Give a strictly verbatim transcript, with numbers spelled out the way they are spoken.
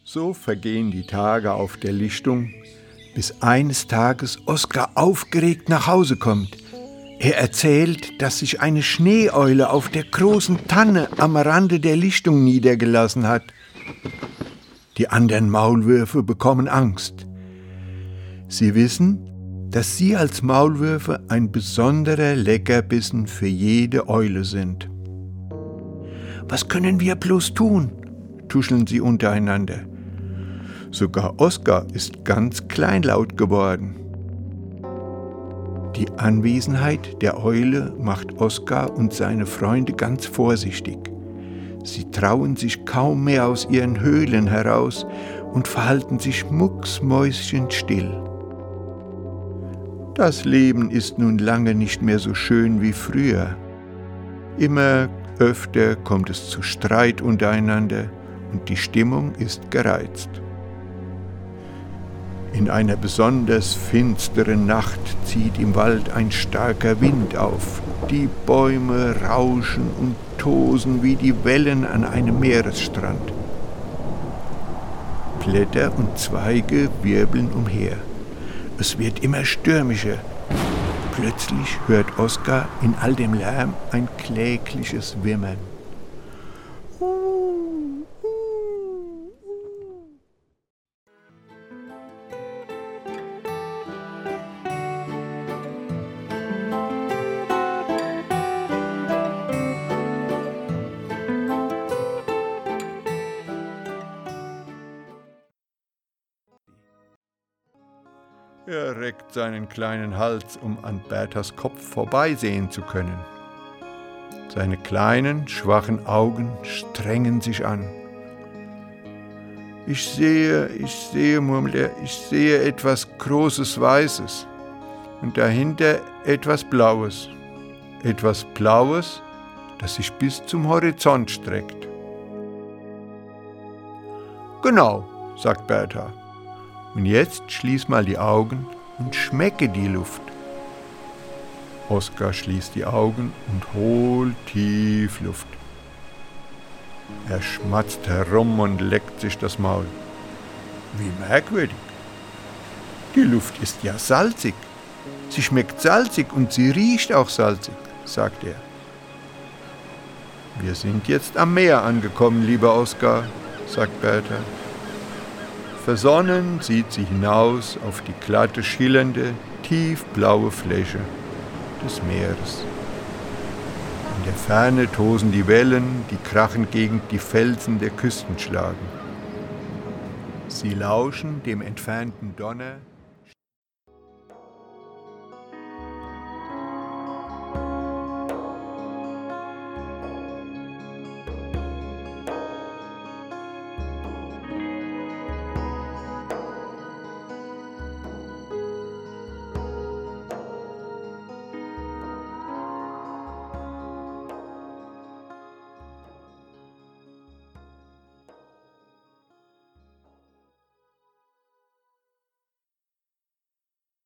So vergehen die Tage auf der Lichtung, bis eines Tages Oskar aufgeregt nach Hause kommt. Er erzählt, dass sich eine Schneeeule auf der großen Tanne am Rande der Lichtung niedergelassen hat. Die anderen Maulwürfe bekommen Angst. Sie wissen, dass sie als Maulwürfe ein besonderer Leckerbissen für jede Eule sind. »Was können wir bloß tun?« tuscheln sie untereinander. Sogar Oskar ist ganz kleinlaut geworden. Die Anwesenheit der Eule macht Oskar und seine Freunde ganz vorsichtig. Sie trauen sich kaum mehr aus ihren Höhlen heraus und verhalten sich mucksmäuschenstill. Das Leben ist nun lange nicht mehr so schön wie früher. Immer öfter kommt es zu Streit untereinander und die Stimmung ist gereizt. In einer besonders finsteren Nacht zieht im Wald ein starker Wind auf. Die Bäume rauschen und tosen wie die Wellen an einem Meeresstrand. Blätter und Zweige wirbeln umher. Es wird immer stürmischer. Plötzlich hört Oskar in all dem Lärm ein klägliches Wimmern. Er reckt seinen kleinen Hals, um an Berthas Kopf vorbeisehen zu können. Seine kleinen, schwachen Augen strengen sich an. »Ich sehe, ich sehe«, murmelt er, »ich sehe etwas Großes Weißes und dahinter etwas Blaues. Etwas Blaues, das sich bis zum Horizont streckt.« »Genau«, sagt Bertha. »Und jetzt schließ mal die Augen und schmecke die Luft.« Oskar schließt die Augen und holt tief Luft. Er schmatzt herum und leckt sich das Maul. Wie merkwürdig. Die Luft ist ja salzig. Sie schmeckt salzig und sie riecht auch salzig, sagt er. »Wir sind jetzt am Meer angekommen, lieber Oskar«, sagt Bertha. Versonnen sieht sie hinaus auf die glatte, schillernde, tiefblaue Fläche des Meeres. In der Ferne tosen die Wellen, die krachend gegen die Felsen der Küsten schlagen. Sie lauschen dem entfernten Donner